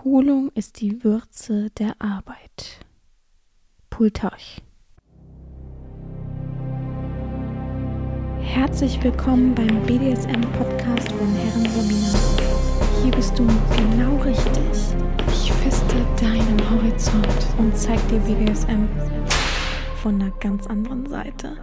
Erholung ist die Würze der Arbeit. Plutarch. Herzlich willkommen beim BDSM-Podcast von Herren Sabina. Hier bist du genau richtig. Ich feste deinen Horizont und zeig dir BDSM von einer ganz anderen Seite.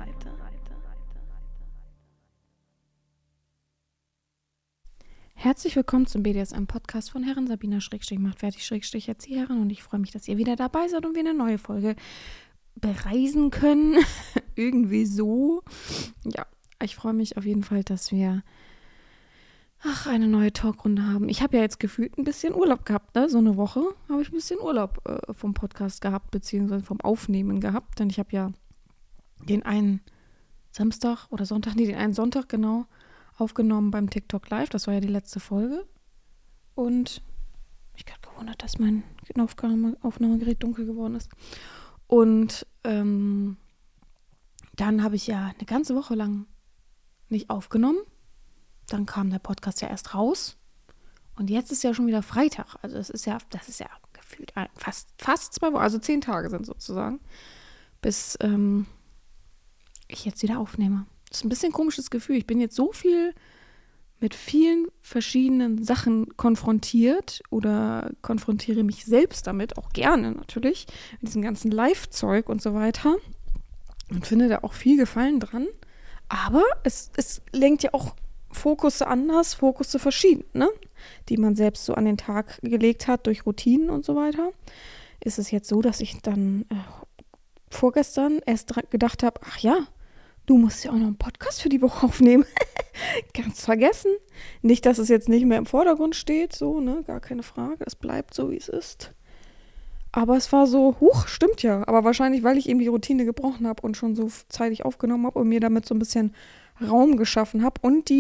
Herzlich willkommen zum BDSM-Podcast von Herren Sabina /macht fertig Erzieherin und ich freue mich, dass ihr wieder dabei seid und wir eine neue Folge bereisen können. Irgendwie so. Ja, ich freue mich auf jeden Fall, dass wir eine neue Talkrunde haben. Ich habe ja jetzt gefühlt ein bisschen Urlaub gehabt, ne? So eine Woche habe ich ein bisschen Urlaub vom Podcast gehabt, beziehungsweise vom Aufnehmen gehabt, denn ich habe ja den einen Samstag oder Sonntag, den einen Sonntag genau aufgenommen beim TikTok Live. Das war ja die letzte Folge. Und mich gerade gewundert, dass mein Aufnahmegerät dunkel geworden ist. Und dann habe ich ja eine ganze Woche lang nicht aufgenommen. Dann kam der Podcast ja erst raus. Und jetzt ist ja schon wieder Freitag. Also das ist ja gefühlt fast 2 Wochen, also 10 Tage sind sozusagen, bis ich jetzt wieder aufnehme. Das ist ein bisschen ein komisches Gefühl. Ich bin jetzt so viel mit vielen verschiedenen Sachen konfrontiert oder konfrontiere mich selbst damit, auch gerne natürlich, mit diesem ganzen Live-Zeug und so weiter und finde da auch viel Gefallen dran. Aber es lenkt ja auch Fokusse anders, Fokusse verschieden, ne? Die man selbst so an den Tag gelegt hat durch Routinen und so weiter. Ist es jetzt so, dass ich dann vorgestern erst gedacht habe, ach ja, du musst ja auch noch einen Podcast für die Woche aufnehmen. Ganz vergessen. Nicht, dass es jetzt nicht mehr im Vordergrund steht, so, ne, gar keine Frage. Es bleibt so, wie es ist. Aber es war so, stimmt ja. Aber wahrscheinlich, weil ich eben die Routine gebrochen habe und schon so zeitig aufgenommen habe und mir damit so ein bisschen Raum geschaffen habe und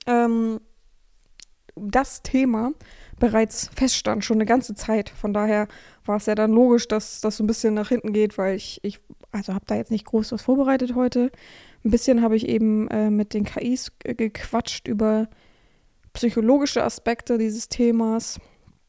das Thema bereits feststand, schon eine ganze Zeit. Von daher war es ja dann logisch, dass das so ein bisschen nach hinten geht, weil ich habe da jetzt nicht groß was vorbereitet heute. Ein bisschen habe ich eben mit den KIs gequatscht über psychologische Aspekte dieses Themas.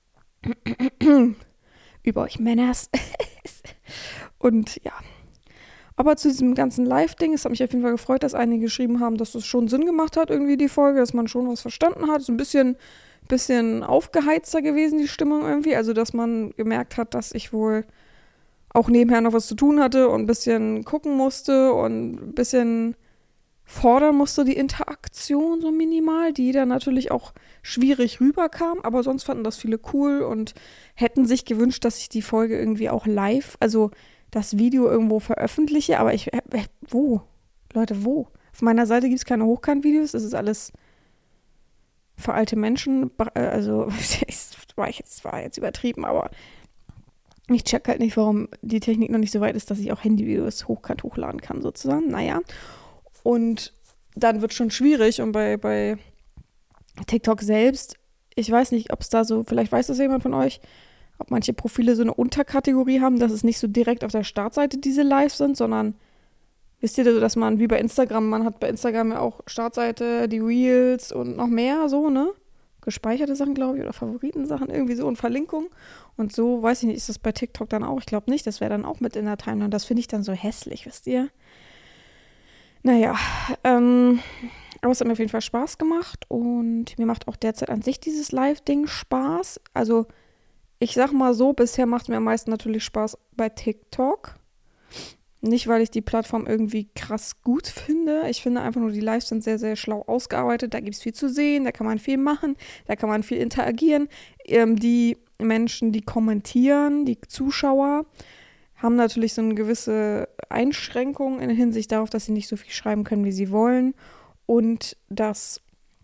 Über euch Männers. Und ja. Aber zu diesem ganzen Live-Ding, es hat mich auf jeden Fall gefreut, dass einige geschrieben haben, dass es schon Sinn gemacht hat, irgendwie die Folge, dass man schon was verstanden hat. So ein bisschen aufgeheizter gewesen, die Stimmung irgendwie. Also, dass man gemerkt hat, dass ich wohl auch nebenher noch was zu tun hatte und ein bisschen gucken musste und ein bisschen fordern musste, die Interaktion so minimal, die dann natürlich auch schwierig rüberkam, aber sonst fanden das viele cool und hätten sich gewünscht, dass ich die Folge irgendwie auch live, also das Video irgendwo veröffentliche, aber wo? Leute, wo? Auf meiner Seite gibt es keine Hochkant-Videos, das ist alles für alte Menschen, also das war jetzt übertrieben, aber ich check halt nicht, warum die Technik noch nicht so weit ist, dass ich auch Handyvideos hochkant hochladen kann, sozusagen. Naja. Und dann wird es schon schwierig. Und bei TikTok selbst, ich weiß nicht, ob es da so, vielleicht weiß das jemand von euch, ob manche Profile so eine Unterkategorie haben, dass es nicht so direkt auf der Startseite diese Live sind, sondern, wisst ihr, dass man wie bei Instagram, man hat bei Instagram ja auch Startseite, die Reels und noch mehr so, ne? Gespeicherte Sachen, glaube ich, oder Favoritensachen, irgendwie so und Verlinkungen. Und so, weiß ich nicht, ist das bei TikTok dann auch? Ich glaube nicht, das wäre dann auch mit in der Timeline. Das finde ich dann so hässlich, wisst ihr? Naja, aber es hat mir auf jeden Fall Spaß gemacht und mir macht auch derzeit an sich dieses Live-Ding Spaß. Also, ich sag mal so, bisher macht es mir am meisten natürlich Spaß bei TikTok. Nicht, weil ich die Plattform irgendwie krass gut finde. Ich finde einfach nur, die Lives sind sehr, sehr schlau ausgearbeitet. Da gibt es viel zu sehen, da kann man viel machen, da kann man viel interagieren. Die Menschen, die kommentieren, die Zuschauer, haben natürlich so eine gewisse Einschränkung in Hinsicht darauf, dass sie nicht so viel schreiben können, wie sie wollen. Und dass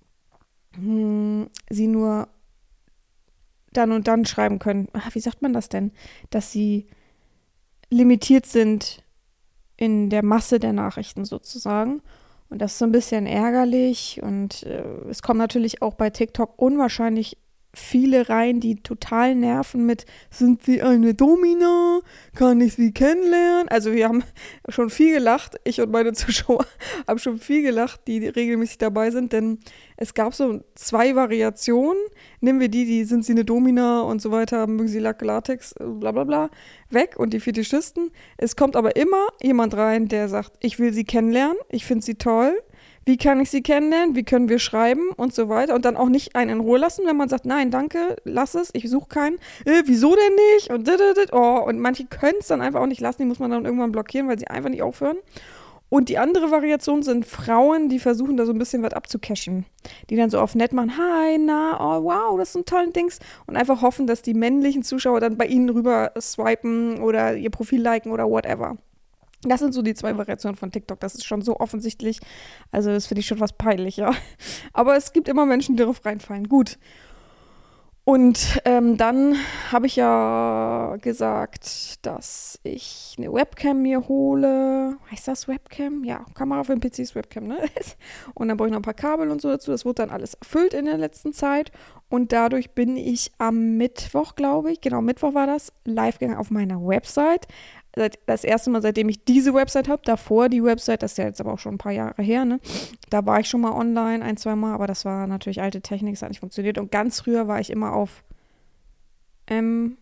sie nur dann und dann schreiben können. Wie sagt man das denn? Dass sie limitiert sind in der Masse der Nachrichten sozusagen. Und das ist so ein bisschen ärgerlich. Und es kommen natürlich auch bei TikTok unwahrscheinlich viele rein, die total nerven mit, sind Sie eine Domina? Kann ich Sie kennenlernen? Also wir haben schon viel gelacht, ich und meine Zuschauer haben schon viel gelacht, die regelmäßig dabei sind, denn es gab so 2 Variationen. Nehmen wir die sind Sie eine Domina und so weiter, mögen Sie Lack, Latex, bla bla bla, weg und die Fetischisten. Es kommt aber immer jemand rein, der sagt, ich will Sie kennenlernen, ich finde Sie toll. Wie kann ich sie kennenlernen? Wie können wir schreiben und so weiter? Und dann auch nicht einen in Ruhe lassen, wenn man sagt, nein, danke, lass es, ich suche keinen. Wieso denn nicht? Und oh, und manche können es dann einfach auch nicht lassen, die muss man dann irgendwann blockieren, weil sie einfach nicht aufhören. Und die andere Variation sind Frauen, die versuchen da so ein bisschen was abzucashen. Die dann so auf nett machen, hi, na, oh wow, das sind tolle Dings. Und einfach hoffen, dass die männlichen Zuschauer dann bei ihnen rüber swipen oder ihr Profil liken oder whatever. Das sind so die 2 Variationen von TikTok. Das ist schon so offensichtlich. Also das finde ich schon was peinlich, ja. Aber es gibt immer Menschen, die darauf reinfallen. Gut. Und dann habe ich ja gesagt, dass ich eine Webcam mir hole. Heißt das Webcam? Ja, Kamera für den PC ist Webcam, ne? Und dann brauche ich noch ein paar Kabel und so dazu. Das wurde dann alles erfüllt in der letzten Zeit. Und dadurch bin ich am Mittwoch, glaube ich, genau, Mittwoch war das, live gegangen auf meiner Website. Das erste Mal, seitdem ich diese Website habe, davor die Website, das ist ja jetzt aber auch schon ein paar Jahre her, ne? Da war ich schon mal online, 1, 2 Mal, aber das war natürlich alte Technik, das hat nicht funktioniert. Und ganz früher war ich immer auf MDH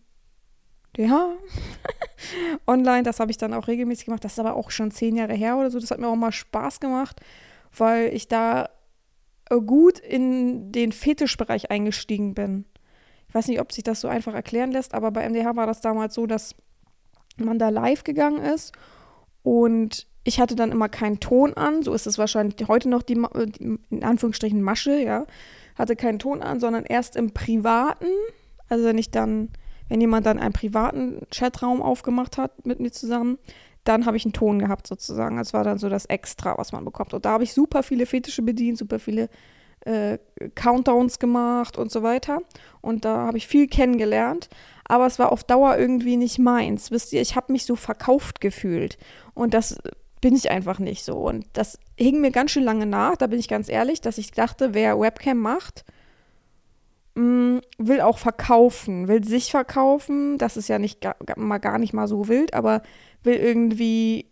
online, das habe ich dann auch regelmäßig gemacht. Das ist aber auch schon 10 Jahre her oder so. Das hat mir auch mal Spaß gemacht, weil ich da gut in den Fetischbereich eingestiegen bin. Ich weiß nicht, ob sich das so einfach erklären lässt, aber bei MDH war das damals so, dass man da live gegangen ist und ich hatte dann immer keinen Ton an, so ist es wahrscheinlich heute noch die in Anführungsstrichen Masche, ja, hatte keinen Ton an, sondern erst im Privaten, also wenn jemand dann einen privaten Chatraum aufgemacht hat mit mir zusammen, dann habe ich einen Ton gehabt sozusagen, das war dann so das Extra, was man bekommt und da habe ich super viele Fetische bedient, super viele Countdowns gemacht und so weiter. Und da habe ich viel kennengelernt. Aber es war auf Dauer irgendwie nicht meins. Wisst ihr, ich habe mich so verkauft gefühlt. Und das bin ich einfach nicht so. Und das hing mir ganz schön lange nach, da bin ich ganz ehrlich, dass ich dachte, wer Webcam macht, will auch verkaufen, will sich verkaufen. Das ist ja nicht gar nicht mal so wild, aber will irgendwie,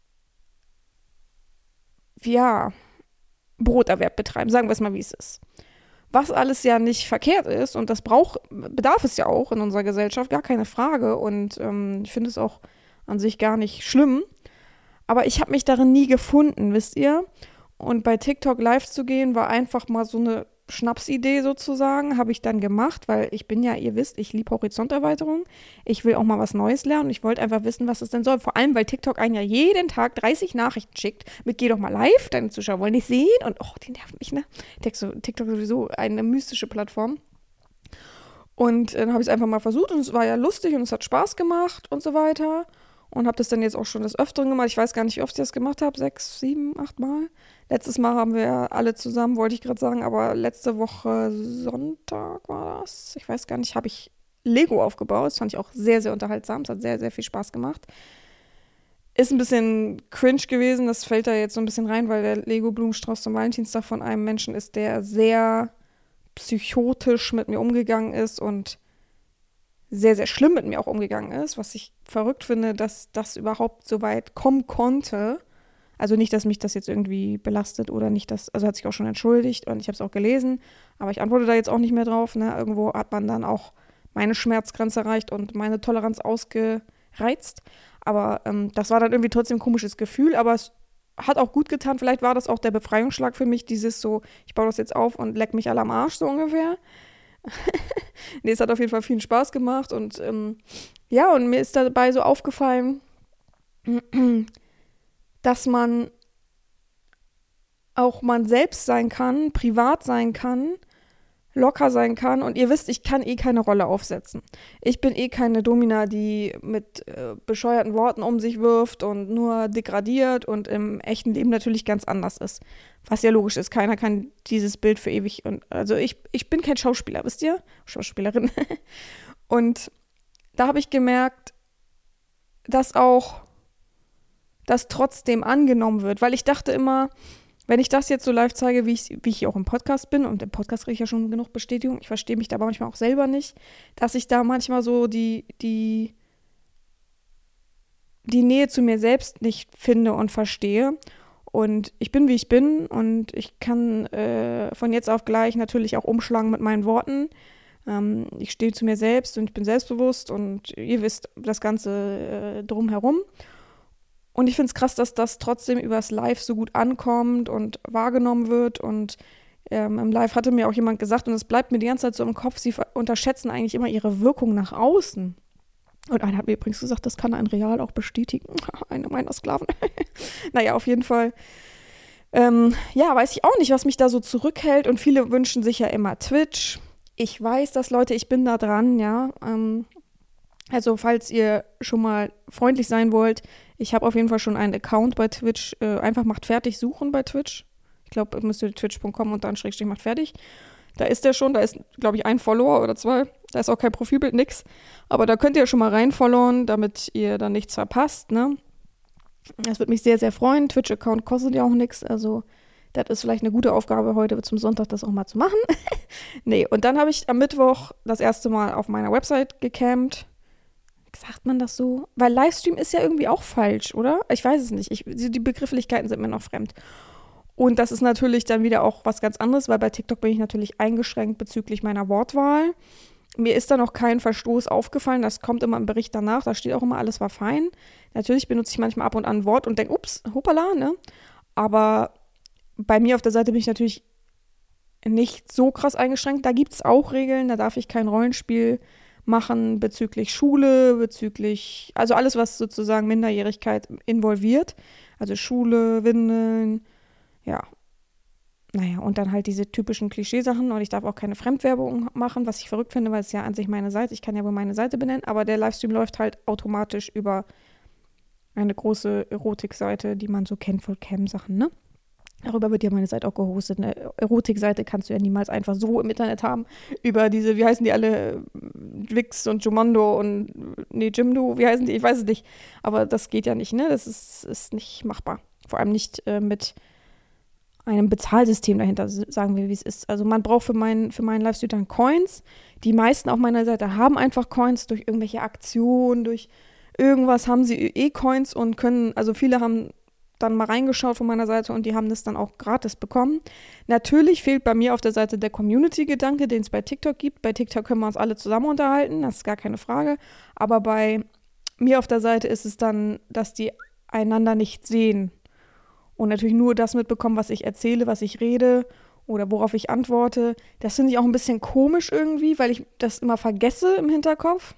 ja, Broterwerb betreiben, sagen wir es mal, wie es ist. Was alles ja nicht verkehrt ist und das bedarf es ja auch in unserer Gesellschaft, gar keine Frage. Und ich finde es auch an sich gar nicht schlimm. Aber ich habe mich darin nie gefunden, wisst ihr? Und bei TikTok live zu gehen, war einfach mal so eine Schnapsidee sozusagen, habe ich dann gemacht, weil ich bin ja, ihr wisst, ich liebe Horizonterweiterung. Ich will auch mal was Neues lernen. Ich wollte einfach wissen, was es denn soll. Vor allem, weil TikTok einen ja jeden Tag 30 Nachrichten schickt mit geh doch mal live, deine Zuschauer wollen dich sehen. Und die nerven mich, ne? TikTok ist sowieso eine mystische Plattform. Und dann habe ich es einfach mal versucht und es war ja lustig und es hat Spaß gemacht und so weiter. Und habe das dann jetzt auch schon des Öfteren gemacht. Ich weiß gar nicht, wie oft ich das gemacht habe. 6, 7, 8 Mal. Letztes Mal haben wir alle zusammen, wollte ich gerade sagen, aber letzte Woche Sonntag war das. Ich weiß gar nicht, habe ich Lego aufgebaut. Das fand ich auch sehr, sehr unterhaltsam. Es hat sehr, sehr viel Spaß gemacht. Ist ein bisschen cringe gewesen. Das fällt da jetzt so ein bisschen rein, weil der Lego-Blumenstrauß zum Valentinstag von einem Menschen ist, der sehr psychotisch mit mir umgegangen ist und sehr, sehr schlimm mit mir auch umgegangen ist, was ich verrückt finde, dass das überhaupt so weit kommen konnte. Also nicht, dass mich das jetzt irgendwie belastet oder nicht, also hat sich auch schon entschuldigt und ich habe es auch gelesen, aber ich antworte da jetzt auch nicht mehr drauf. Ne? Irgendwo hat man dann auch meine Schmerzgrenze erreicht und meine Toleranz ausgereizt. Aber das war dann irgendwie trotzdem ein komisches Gefühl, aber es hat auch gut getan. Vielleicht war das auch der Befreiungsschlag für mich, dieses so, ich baue das jetzt auf und leck mich alle am Arsch, so ungefähr. Nee, es hat auf jeden Fall viel Spaß gemacht und ja, und mir ist dabei so aufgefallen, dass man auch man selbst sein kann, privat sein kann, locker sein kann und ihr wisst, ich kann eh keine Rolle aufsetzen. Ich bin eh keine Domina, die mit bescheuerten Worten um sich wirft und nur degradiert und im echten Leben natürlich ganz anders ist. Was ja logisch ist, keiner kann dieses Bild für ewig und also ich bin kein Schauspieler, wisst ihr? Schauspielerin. Und da habe ich gemerkt, dass auch das trotzdem angenommen wird, weil ich dachte immer, wenn ich das jetzt so live zeige, wie ich auch im Podcast bin, und im Podcast kriege ich ja schon genug Bestätigung, ich verstehe mich da aber manchmal auch selber nicht, dass ich da manchmal so die Nähe zu mir selbst nicht finde und verstehe. Und ich bin, wie ich bin, und ich kann von jetzt auf gleich natürlich auch umschlagen mit meinen Worten. Ich stehe zu mir selbst und ich bin selbstbewusst und ihr wisst das Ganze drumherum. Und ich finde es krass, dass das trotzdem übers Live so gut ankommt und wahrgenommen wird. Und im Live hatte mir auch jemand gesagt, und es bleibt mir die ganze Zeit so im Kopf, sie unterschätzen eigentlich immer ihre Wirkung nach außen. Und einer hat mir übrigens gesagt, das kann ein Real auch bestätigen. Einer meiner Sklaven. Naja, auf jeden Fall. Ja, weiß ich auch nicht, was mich da so zurückhält. Und viele wünschen sich ja immer Twitch. Ich weiß das, Leute, ich bin da dran, ja. Also, falls ihr schon mal freundlich sein wollt, ich habe auf jeden Fall schon einen Account bei Twitch. Einfach macht fertig suchen bei Twitch. Ich glaube, müsst ihr twitch.com und dann / macht fertig. Da ist der schon, da ist, glaube ich, ein Follower oder 2. Da ist auch kein Profilbild, nix. Aber da könnt ihr schon mal reinfollowen, damit ihr dann nichts verpasst, ne? Das würde mich sehr, sehr freuen. Twitch-Account kostet ja auch nichts, also das ist vielleicht eine gute Aufgabe heute zum Sonntag, das auch mal zu machen. Nee, und dann habe ich am Mittwoch das erste Mal auf meiner Website gecampt. Sagt man das so? Weil Livestream ist ja irgendwie auch falsch, oder? Ich weiß es nicht. Die Begrifflichkeiten sind mir noch fremd. Und das ist natürlich dann wieder auch was ganz anderes, weil bei TikTok bin ich natürlich eingeschränkt bezüglich meiner Wortwahl. Mir ist da noch kein Verstoß aufgefallen, das kommt immer im Bericht danach, da steht auch immer, alles war fein. Natürlich benutze ich manchmal ab und an ein Wort und denke, ups, hoppala, ne? Aber bei mir auf der Seite bin ich natürlich nicht so krass eingeschränkt. Da gibt es auch Regeln, da darf ich kein Rollenspiel machen bezüglich Schule, also alles, was sozusagen Minderjährigkeit involviert. Also Schule, Windeln, ja. Naja, und dann halt diese typischen Klischeesachen, und ich darf auch keine Fremdwerbung machen, was ich verrückt finde, weil es ja an sich meine Seite, ich kann ja wohl meine Seite benennen, aber der Livestream läuft halt automatisch über eine große Erotikseite, die man so kennt von Cam-Sachen, ne? Darüber wird ja meine Seite auch gehostet. Eine Erotikseite kannst du ja niemals einfach so im Internet haben. Über diese, wie heißen die alle, Wix und Jumondo und, nee, Jimdo, wie heißen die? Ich weiß es nicht. Aber das geht ja nicht, ne? Das ist nicht machbar. Vor allem nicht mit einem Bezahlsystem dahinter, sagen wir, wie es ist. Also man braucht für meinen Livestream dann Coins. Die meisten auf meiner Seite haben einfach Coins durch irgendwelche Aktionen, durch irgendwas haben sie Coins und können, also viele haben dann mal reingeschaut von meiner Seite und die haben das dann auch gratis bekommen. Natürlich fehlt bei mir auf der Seite der Community-Gedanke, den es bei TikTok gibt. Bei TikTok können wir uns alle zusammen unterhalten, das ist gar keine Frage. Aber bei mir auf der Seite ist es dann, dass die einander nicht sehen und natürlich nur das mitbekommen, was ich erzähle, was ich rede oder worauf ich antworte. Das finde ich auch ein bisschen komisch irgendwie, weil ich das immer vergesse im Hinterkopf.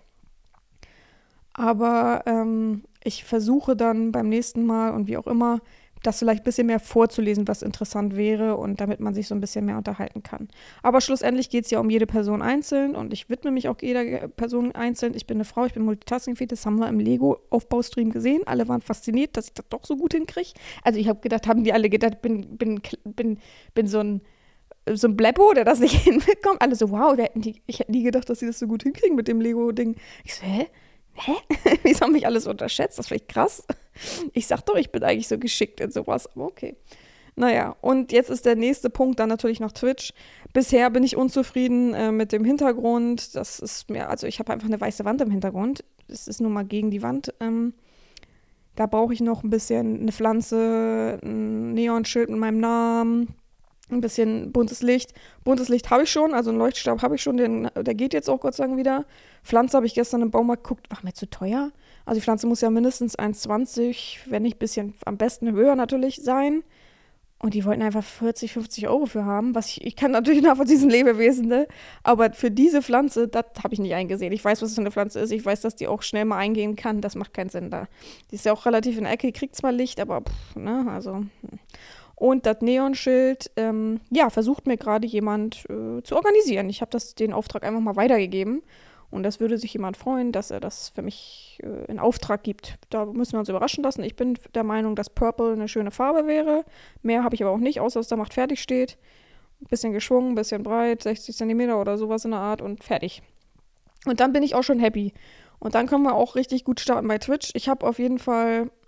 Aber ich versuche dann beim nächsten Mal und wie auch immer, das vielleicht ein bisschen mehr vorzulesen, was interessant wäre und damit man sich so ein bisschen mehr unterhalten kann. Aber schlussendlich geht es ja um jede Person einzeln und ich widme mich auch jeder Person einzeln. Ich bin eine Frau, ich bin multitasking-fähig, das haben wir im Lego-Aufbaustream gesehen. Alle waren fasziniert, dass ich das doch so gut hinkriege. Also ich habe gedacht, haben die alle gedacht, bin so ein Bleppo, der das nicht hinbekommt. Alle so, wow, ich hätte nie gedacht, dass sie das so gut hinkriegen mit dem Lego-Ding. Ich so, hä? Wieso haben mich alles unterschätzt? Das ist vielleicht krass. Ich sag doch, ich bin eigentlich so geschickt in sowas, aber okay. Naja, und jetzt ist der nächste Punkt dann natürlich noch Twitch. Bisher bin ich unzufrieden mit dem Hintergrund. Das ist mir, also ich habe einfach eine weiße Wand im Hintergrund. Das ist nur mal gegen die Wand. Da brauche ich noch ein bisschen eine Pflanze, ein Neonschild mit meinem Namen, ein bisschen buntes Licht. Buntes Licht habe ich schon, also einen Leuchtstab habe ich schon, der geht jetzt auch Gott sei Dank wieder. Pflanze habe ich gestern im Baumarkt geguckt, war mir zu teuer. Also die Pflanze muss ja mindestens 1,20, wenn nicht ein bisschen, am besten höher natürlich sein. Und die wollten einfach 40, 50 Euro für haben, was ich kann natürlich nachvollziehen, diesen Lebewesen, ne? Aber für diese Pflanze, das habe ich nicht eingesehen. Ich weiß, was es für eine Pflanze ist, ich weiß, dass die auch schnell mal eingehen kann, das macht keinen Sinn da. Die ist ja auch relativ in der Ecke, die kriegt zwar Licht, aber ne, also. Und das Neonschild, versucht mir gerade jemand zu organisieren. Ich habe den Auftrag einfach mal weitergegeben. Und das würde sich jemand freuen, dass er das für mich in Auftrag gibt. Da müssen wir uns überraschen lassen. Ich bin der Meinung, dass Purple eine schöne Farbe wäre. Mehr habe ich aber auch nicht, außer dass da macht fertig steht. Ein bisschen geschwungen, ein bisschen breit, 60 Zentimeter oder sowas in der Art und fertig. Und dann bin ich auch schon happy. Und dann können wir auch richtig gut starten bei Twitch. Ich habe auf jeden Fall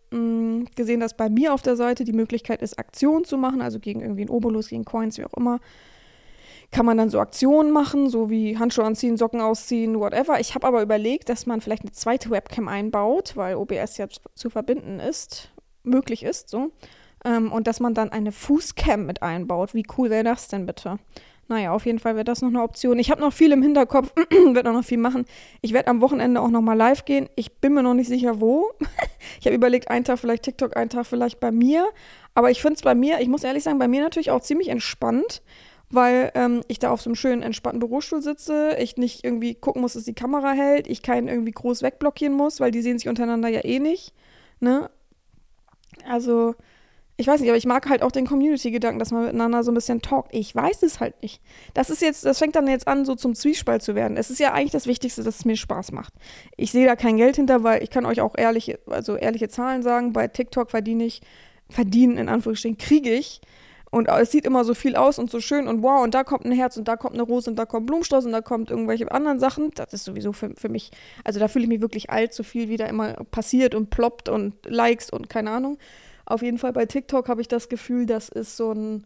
gesehen, dass bei mir auf der Seite die Möglichkeit ist, Aktionen zu machen, also gegen irgendwie einen Obolus, gegen Coins, wie auch immer. Kann man dann so Aktionen machen, so wie Handschuhe anziehen, Socken ausziehen, whatever. Ich habe aber überlegt, dass man vielleicht eine zweite Webcam einbaut, weil OBS ja zu verbinden ist, möglich ist, so. Und dass man dann eine Fußcam mit einbaut. Wie cool wäre das denn bitte? Naja, auf jeden Fall wäre das noch eine Option. Ich habe noch viel im Hinterkopf, werde auch noch viel machen. Ich werde am Wochenende auch noch mal live gehen. Ich bin mir noch nicht sicher, wo. Ich habe überlegt, einen Tag vielleicht TikTok, einen Tag vielleicht bei mir. Aber ich finde es bei mir, ich muss ehrlich sagen, bei mir natürlich auch ziemlich entspannt, weil ich da auf so einem schönen, entspannten Bürostuhl sitze, ich nicht irgendwie gucken muss, dass die Kamera hält, ich keinen irgendwie groß wegblockieren muss, weil die sehen sich untereinander ja eh nicht, ne? Also, ich weiß nicht, aber ich mag halt auch den Community-Gedanken, dass man miteinander so ein bisschen talkt. Ich weiß es halt nicht. Das fängt dann jetzt an, so zum Zwiespalt zu werden. Es ist ja eigentlich das Wichtigste, dass es mir Spaß macht. Ich sehe da kein Geld hinter, weil ich kann euch auch ehrliche Zahlen sagen, bei TikTok verdienen in Anführungsstrichen, kriege ich. Und es sieht immer so viel aus und so schön und wow, und da kommt ein Herz und da kommt eine Rose und da kommt Blumenstrauß und da kommt irgendwelche anderen Sachen. Das ist sowieso für mich, also da fühle ich mich wirklich alt, so viel wie da immer passiert und ploppt und Likes und keine Ahnung. Auf jeden Fall bei TikTok habe ich das Gefühl, das ist so ein,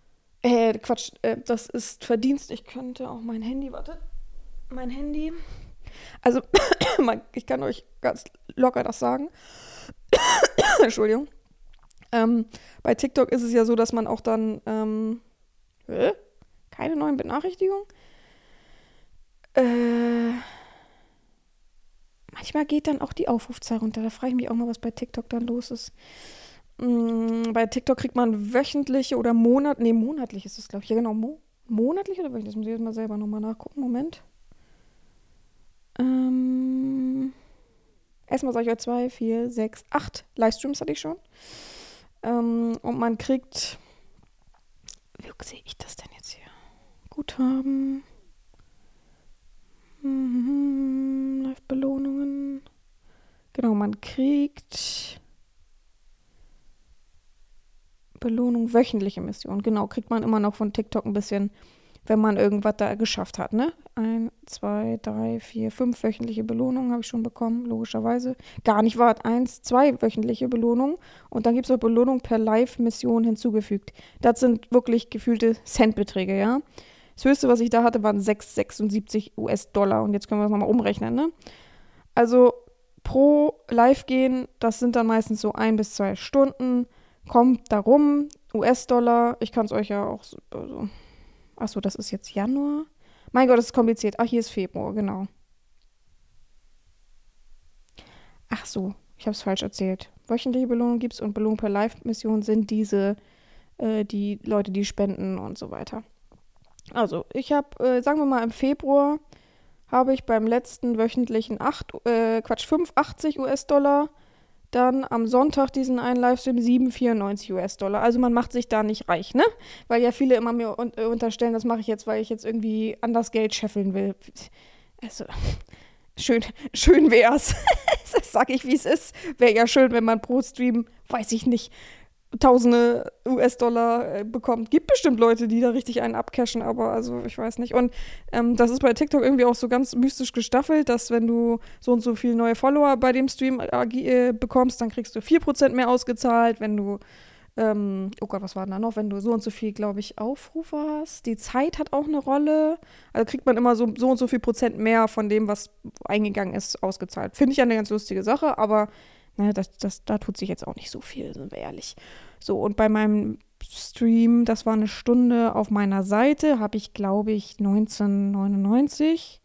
das ist Verdienst. Ich könnte auch mein Handy. Also, ich kann euch ganz locker das sagen. Entschuldigung. Bei TikTok ist es ja so, dass man auch dann, keine neuen Benachrichtigungen? Manchmal geht dann auch die Aufrufzahl runter. Da frage ich mich auch mal, was bei TikTok dann los ist. Bei TikTok kriegt man wöchentliche oder monatlich ist es, glaube ich. Ja, genau, monatlich oder wöchentlich? Das muss ich jetzt mal selber nochmal nachgucken. Moment. Erstmal sage ich euch 2, 4, 6, 8 Livestreams hatte ich schon. Und man kriegt, wie sehe ich das denn jetzt hier? Guthaben. Live-Belohnungen. Genau, man kriegt Belohnung, wöchentliche Mission. Genau, kriegt man immer noch von TikTok ein bisschen, wenn man irgendwas da geschafft hat, ne? 1, 2, 3, 4, 5 wöchentliche Belohnungen habe ich schon bekommen, logischerweise. Gar nicht wahr, 1, 2 wöchentliche Belohnungen. Und dann gibt es auch Belohnung per Live-Mission hinzugefügt. Das sind wirklich gefühlte Centbeträge, ja? Das höchste, was ich da hatte, waren 6,76 US-Dollar. Und jetzt können wir das nochmal umrechnen, ne? Also pro Live gehen, das sind dann meistens so 1 bis 2 Stunden. Kommt darum, US-Dollar, ich kann es euch ja auch so, also, achso, das ist jetzt Januar. Mein Gott, das ist kompliziert. Ach, hier ist Februar, genau. Ach so, ich habe es falsch erzählt. Wöchentliche Belohnung gibt es und Belohnung per Live-Mission sind diese, die Leute, die spenden und so weiter. Also, ich habe, sagen wir mal, im Februar habe ich beim letzten wöchentlichen 85 US-Dollar. Dann am Sonntag diesen einen Livestream 7,94 US-Dollar. Also man macht sich da nicht reich, ne? Weil ja viele immer mir unterstellen, das mache ich jetzt, weil ich jetzt irgendwie anders Geld scheffeln will. Also, schön wär's. Das sag ich, wie es ist. Wäre ja schön, wenn man pro Stream, weiß ich nicht, Tausende US-Dollar bekommt. Gibt bestimmt Leute, die da richtig einen abcashen, aber also ich weiß nicht. Und das ist bei TikTok irgendwie auch so ganz mystisch gestaffelt, dass wenn du so und so viele neue Follower bei dem Stream bekommst, dann kriegst du 4% mehr ausgezahlt. Wenn du, oh Gott, was war denn da noch? Wenn du so und so viel, glaube ich, Aufrufe hast. Die Zeit hat auch eine Rolle. Also kriegt man immer so und so viel Prozent mehr von dem, was eingegangen ist, ausgezahlt. Finde ich eine ganz lustige Sache, aber ne, da tut sich jetzt auch nicht so viel, sind wir ehrlich. So, und bei meinem Stream, das war eine Stunde auf meiner Seite, habe ich, glaube ich, 19,99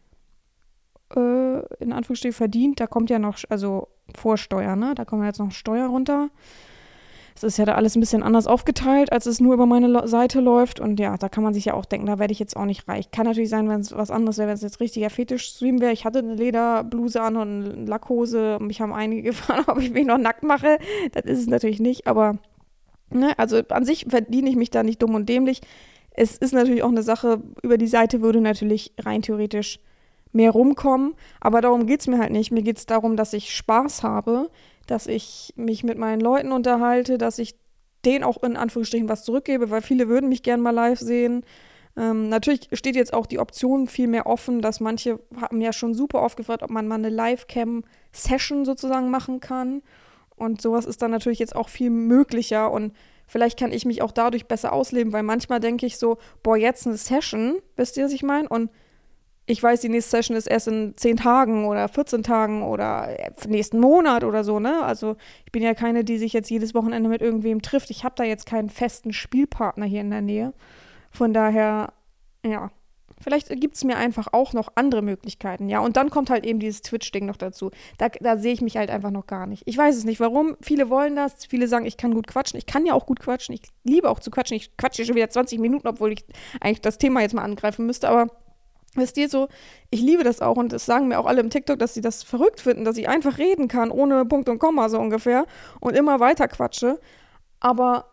in Anführungsstrichen verdient. Da kommt ja noch, also Vorsteuer, ne? Da kommt ja jetzt noch Steuer runter. Es ist ja da alles ein bisschen anders aufgeteilt, als es nur über meine Seite läuft. Und ja, da kann man sich ja auch denken, da werde ich jetzt auch nicht reich. Kann natürlich sein, wenn es was anderes wäre, wenn es jetzt richtiger Fetisch-Stream wäre. Ich hatte eine Lederbluse an und eine Lackhose. Und mich haben einige gefragt, ob ich mich noch nackt mache. Das ist es natürlich nicht, aber ne, also an sich verdiene ich mich da nicht dumm und dämlich. Es ist natürlich auch eine Sache, über die Seite würde natürlich rein theoretisch mehr rumkommen. Aber darum geht es mir halt nicht. Mir geht es darum, dass ich Spaß habe, dass ich mich mit meinen Leuten unterhalte, dass ich denen auch in Anführungsstrichen was zurückgebe, weil viele würden mich gerne mal live sehen. Natürlich steht jetzt auch die Option viel mehr offen, dass manche haben ja schon super oft gefragt, ob man mal eine Live-Cam-Session sozusagen machen kann. Und sowas ist dann natürlich jetzt auch viel möglicher und vielleicht kann ich mich auch dadurch besser ausleben, weil manchmal denke ich so, boah, jetzt eine Session, wisst ihr, was ich meine? Und ich weiß, die nächste Session ist erst in 10 Tagen oder 14 Tagen oder nächsten Monat oder so, ne? Also ich bin ja keine, die sich jetzt jedes Wochenende mit irgendwem trifft. Ich habe da jetzt keinen festen Spielpartner hier in der Nähe. Von daher, ja, vielleicht gibt es mir einfach auch noch andere Möglichkeiten, ja. Und dann kommt halt eben dieses Twitch-Ding noch dazu. Da sehe ich mich halt einfach noch gar nicht. Ich weiß es nicht, warum. Viele wollen das. Viele sagen, ich kann gut quatschen. Ich kann ja auch gut quatschen. Ich liebe auch zu quatschen. Ich quatsche schon wieder 20 Minuten, obwohl ich eigentlich das Thema jetzt mal angreifen müsste. Aber wisst ihr so, ich liebe das auch. Und das sagen mir auch alle im TikTok, dass sie das verrückt finden, dass ich einfach reden kann, ohne Punkt und Komma so ungefähr. Und immer weiter quatsche. Aber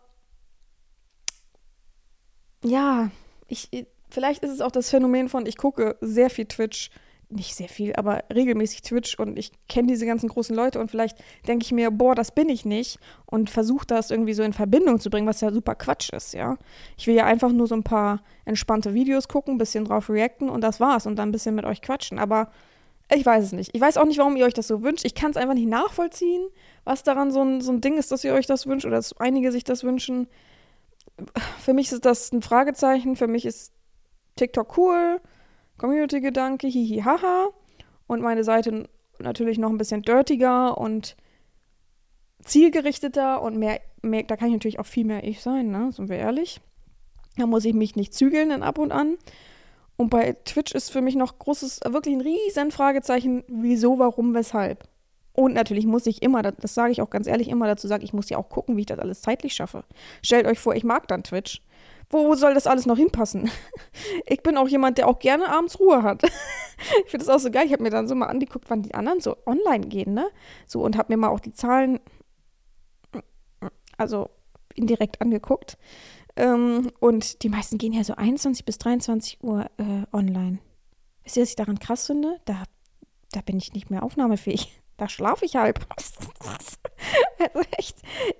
ja, vielleicht ist es auch das Phänomen von, ich gucke sehr viel Twitch, nicht sehr viel, aber regelmäßig Twitch und ich kenne diese ganzen großen Leute und vielleicht denke ich mir, boah, das bin ich nicht und versuche das irgendwie so in Verbindung zu bringen, was ja super Quatsch ist, ja. Ich will ja einfach nur so ein paar entspannte Videos gucken, ein bisschen drauf reacten und das war's und dann ein bisschen mit euch quatschen, aber ich weiß es nicht. Ich weiß auch nicht, warum ihr euch das so wünscht. Ich kann es einfach nicht nachvollziehen, was daran so ein Ding ist, dass ihr euch das wünscht oder dass einige sich das wünschen. Für mich ist das ein Fragezeichen. Für mich ist TikTok cool, Community-Gedanke, hihi, haha. Und meine Seite natürlich noch ein bisschen dirtiger und zielgerichteter und mehr, da kann ich natürlich auch viel mehr ich sein, ne? Sind wir ehrlich. Da muss ich mich nicht zügeln dann ab und an. Und bei Twitch ist für mich noch wirklich ein riesen Fragezeichen, wieso, warum, weshalb. Und natürlich muss ich immer, das sage ich auch ganz ehrlich, immer dazu sagen, ich muss ja auch gucken, wie ich das alles zeitlich schaffe. Stellt euch vor, ich mag dann Twitch. Wo soll das alles noch hinpassen? Ich bin auch jemand, der auch gerne abends Ruhe hat. Ich finde das auch so geil. Ich habe mir dann so mal angeguckt, wann die anderen so online gehen, ne? So, und habe mir mal auch die Zahlen, also indirekt angeguckt. Und die meisten gehen ja so 21 bis 23 Uhr online. Wisst ihr, was ich daran krass finde? Da bin ich nicht mehr aufnahmefähig. Da schlafe ich halb. Also echt.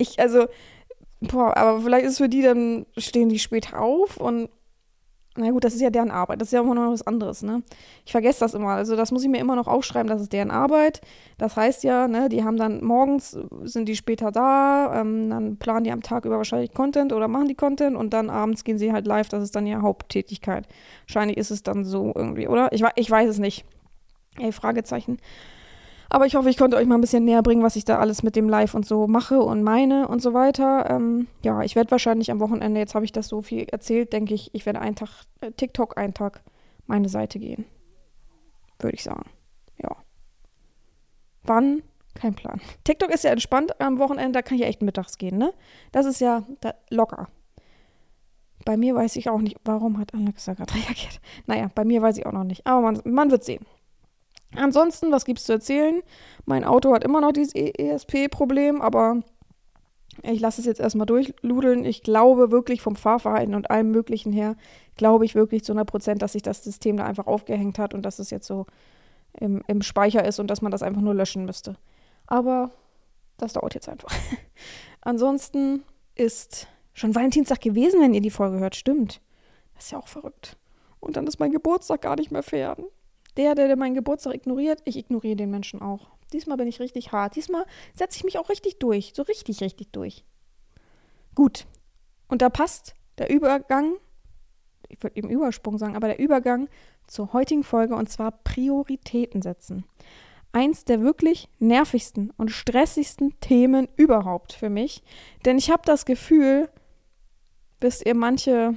Aber vielleicht ist es für die, dann stehen die später auf und na gut, das ist ja deren Arbeit. Das ist ja immer noch was anderes, ne? Ich vergesse das immer. Also das muss ich mir immer noch aufschreiben, das ist deren Arbeit. Das heißt ja, ne, die haben dann morgens, sind die später da, dann planen die am Tag über wahrscheinlich Content oder machen die Content und dann abends gehen sie halt live. Das ist dann ihre Haupttätigkeit. Wahrscheinlich ist es dann so irgendwie, oder? Ich weiß es nicht. Ey, Fragezeichen. Aber ich hoffe, ich konnte euch mal ein bisschen näher bringen, was ich da alles mit dem Live und so mache und meine und so weiter. Ja, ich werde wahrscheinlich am Wochenende, jetzt habe ich das so viel erzählt, denke ich werde einen Tag, TikTok einen Tag meine Seite gehen. Würde ich sagen. Ja. Wann? Kein Plan. TikTok ist ja entspannt am Wochenende, da kann ich ja echt mittags gehen, ne? Das ist ja locker. Bei mir weiß ich auch nicht, warum hat Alexa gerade reagiert. Naja, bei mir weiß ich auch noch nicht. Aber man wird sehen. Ansonsten, was gibt's zu erzählen? Mein Auto hat immer noch dieses ESP-Problem, aber ich lasse es jetzt erstmal durchludeln. Ich glaube wirklich vom Fahrverhalten und allem Möglichen her, glaube ich wirklich zu 100%, dass sich das System da einfach aufgehängt hat und dass es jetzt so im Speicher ist und dass man das einfach nur löschen müsste. Aber das dauert jetzt einfach. Ansonsten ist schon Valentinstag gewesen, wenn ihr die Folge hört. Stimmt. Das ist ja auch verrückt. Und dann ist mein Geburtstag gar nicht mehr fern. Der meinen Geburtstag ignoriert, ich ignoriere den Menschen auch. Diesmal bin ich richtig hart. Diesmal setze ich mich auch richtig durch. So richtig, richtig durch. Gut. Und da passt der Übergang, ich würde eben Übersprung sagen, aber der Übergang zur heutigen Folge und zwar Prioritäten setzen. Eins der wirklich nervigsten und stressigsten Themen überhaupt für mich. Denn ich habe das Gefühl, wisst ihr, manche